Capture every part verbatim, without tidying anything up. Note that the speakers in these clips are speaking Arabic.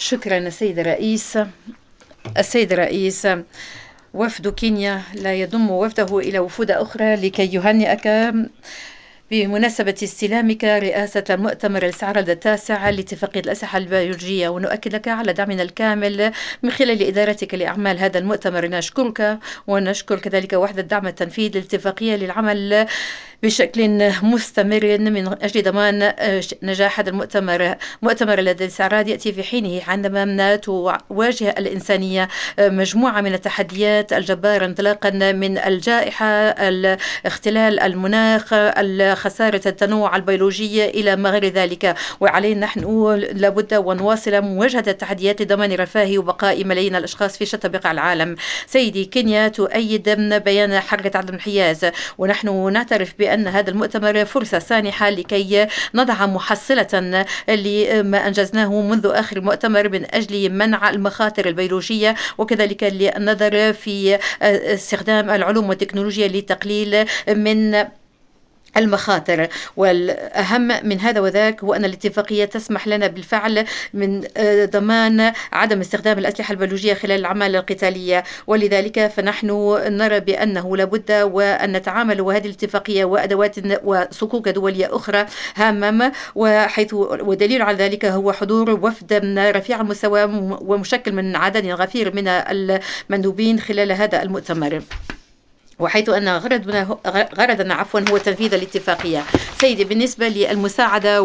شكرا السيد الرئيس. السيد الرئيس، وفد كينيا لا يضم وفده إلى وفود أخرى لكي يهنئك بمناسبة استلامك رئاسة المؤتمر الاستعراض التاسع لاتفاقية الأسلحة البيولوجية، ونؤكد لك على دعمنا الكامل من خلال إدارتك لأعمال هذا المؤتمر. نشكرك ونشكر كذلك وحدة دعم التنفيذ للاتفاقية للعمل بشكل مستمر من أجل ضمان نجاح هذا المؤتمر. مؤتمر الاستعراض يأتي في حينه عندما تواجه الإنسانية مجموعة من التحديات الجبارة، انطلاقا من الجائحة، اختلال المناخ، خسارة التنوع البيولوجي إلى ما غير ذلك. وعلينا نحن لابد ونواصل مواجهة التحديات لضمان رفاه وبقاء ملايين الأشخاص في شتى بقاع العالم. سيدي، كينيا تؤيد بيان حركة عدم الانحياز، ونحن نعترف بأن هذا المؤتمر فرصة سانحة لكي نضع محصلة لما أنجزناه منذ آخر مؤتمر من أجل منع المخاطر البيولوجية، وكذلك للنظر في استخدام العلوم والتكنولوجيا لتقليل من المخاطر. والأهم من هذا وذاك هو أن الاتفاقية تسمح لنا بالفعل من ضمان عدم استخدام الأسلحة البيولوجية خلال الأعمال القتالية، ولذلك فنحن نرى بأنه لابد وأن نتعامل وهذه الاتفاقية وأدوات وصكوك دولية أخرى هامة، وحيث ودليل على ذلك هو حضور وفد رفيع المستوى ومشكل من عدد غفير من المندوبين خلال هذا المؤتمر، وحيث أن غرضنا غرضنا عفوا هو تنفيذ الاتفاقية. سيدي، بالنسبة للمساعدة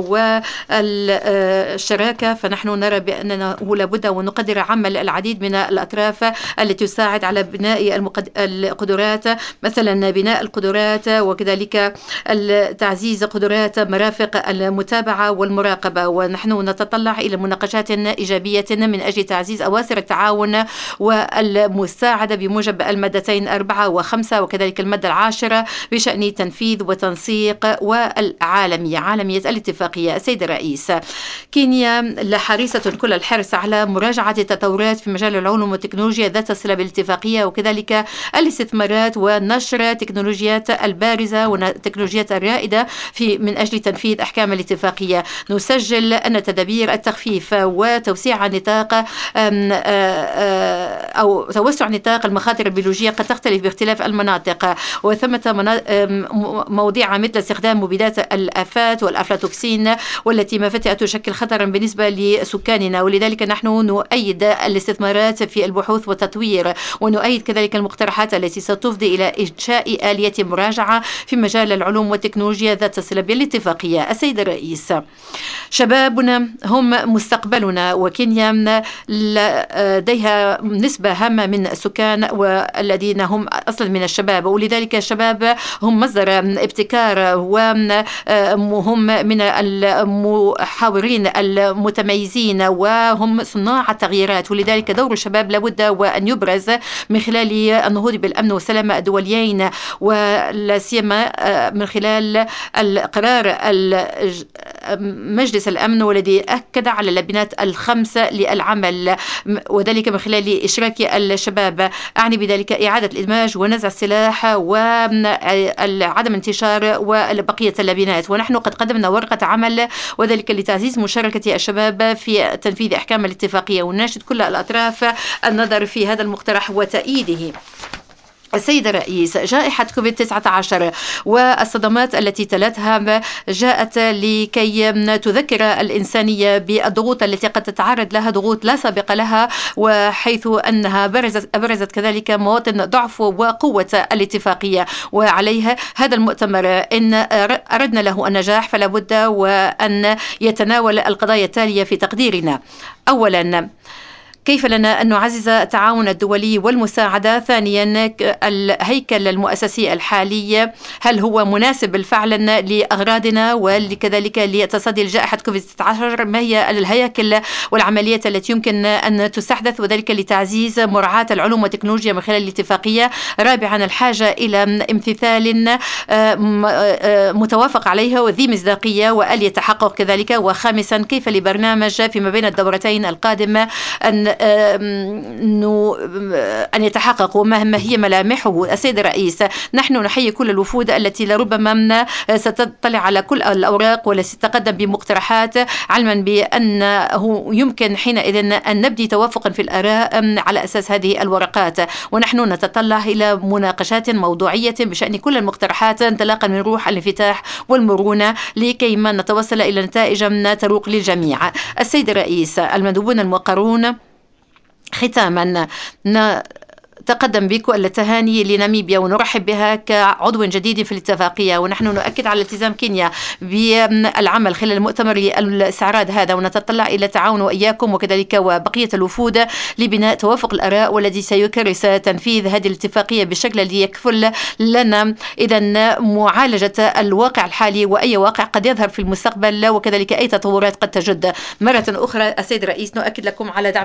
والشراكة فنحن نرى بأننا لابد ونقدر عمل العديد من الأطراف التي تساعد على بناء القدرات، مثلا بناء القدرات وكذلك تعزيز قدرات مرافق المتابعة والمراقبة. ونحن نتطلع إلى مناقشات إيجابية من أجل تعزيز أواصر التعاون والمساعدة بموجب المادتين أربعة وخمسة وكذلك المادة العاشرة بشأن تنفيذ وتنسيق والعالمية عالمية الاتفاقية. السيد الرئيس، كينيا حريصة كل الحرص على مراجعة التطورات في مجال العلوم والتكنولوجيا ذات الصلة بالاتفاقية، وكذلك الاستثمارات ونشر تكنولوجيات البارزة والتكنولوجيات الرائدة في من أجل تنفيذ أحكام الاتفاقية. نسجل أن تدابير التخفيف وتوسيع نطاق أو توسع نطاق المخاطر البيولوجية قد تختلف باختلاف المناطق، وثمة مواضيع مثل استخدام مبيدات الآفات والأفلاتوكسين والتي ما فتئة تشكل خطرا بالنسبة لسكاننا، ولذلك نحن نؤيد الاستثمارات في البحوث والتطوير، ونؤيد كذلك المقترحات التي ستفضي إلى إنشاء آلية مراجعة في مجال العلوم والتكنولوجيا ذات الصلة بالاتفاقية. السيد الرئيس، شبابنا هم مستقبلنا، وكينيا لديها نسبة هامة من السكان والذين هم أصلا من الشباب، ولذلك الشباب هم مصدر ابتكار وهم من المحاورين المتميزين وهم صناع التغييرات، ولذلك دور الشباب لابد وأن يبرز من خلال النهوض بالأمن والسلامة الدوليين، ولا سيما من خلال القرار مجلس الأمن والذي أكد على اللبنات الخمسة للعمل، وذلك من خلال إشراك الشباب. أعني بذلك إعادة الإدماج ونزع السلاح وعدم انتشار وبقية اللبنات. ونحن قد قدمنا ورقة عمل وذلك لتعزيز مشاركة الشباب في تنفيذ أحكام الاتفاقية، ونناشد كل الأطراف النظر في هذا المقترح وتأييده. السيد الرئيس، جائحة كوفيد تسعة عشر والصدمات التي تلتها جاءت لكي تذكر الإنسانية بالضغوط التي قد تتعرض لها، ضغوط لا سابق لها، وحيث أنها برزت, برزت كذلك مواطن ضعف وقوة الاتفاقية، وعليها هذا المؤتمر إن أردنا له النجاح فلا بد وأن يتناول القضايا التالية في تقديرنا. أولا، كيف لنا أن نعزز التعاون الدولي والمساعدة؟ ثانيا، الهيكل المؤسسي الحالي هل هو مناسب بالفعل لأغراضنا وكذلك لتصدي لجائحة كوفيد تسعة عشر؟ ما هي الهياكل والعمليات التي يمكن أن تستحدث وذلك لتعزيز مراعاة العلوم والتكنولوجيا من خلال الاتفاقية؟ رابعا، الحاجة إلى امتثال متوافق عليها وذي مصداقية وآلية تحقق كذلك. وخامسا، كيف لبرنامج فيما بين الدورتين القادمة أن أن يتحقق وما هي ملامحه. السيد الرئيس، نحن نحيي كل الوفود التي لربما ستطلع على كل الأوراق وستتقدم بمقترحات، علما بأنه يمكن حينئذ أن نبدي توافقا في الآراء على أساس هذه الورقات، ونحن نتطلع إلى مناقشات موضوعية بشأن كل المقترحات انطلاقا من روح الانفتاح والمرونة لكي ما نتوصل إلى نتائج تروق للجميع. السيد الرئيس، المندوبون الموقرون، ختاما تقدم بك التهاني لناميبيا ونرحب بها كعضو جديد في الاتفاقية، ونحن نؤكد على التزام كينيا بالعمل خلال المؤتمر الاستعراض هذا، ونتطلع إلى التعاون وإياكم وكذلك وبقية الوفود لبناء توافق الآراء والذي سيكرس تنفيذ هذه الاتفاقية بالشكل الذي يكفل لنا إذا معالجة الواقع الحالي وأي واقع قد يظهر في المستقبل وكذلك أي تطورات قد تجد. مرة أخرى السيد الرئيس، نؤكد لكم على دعم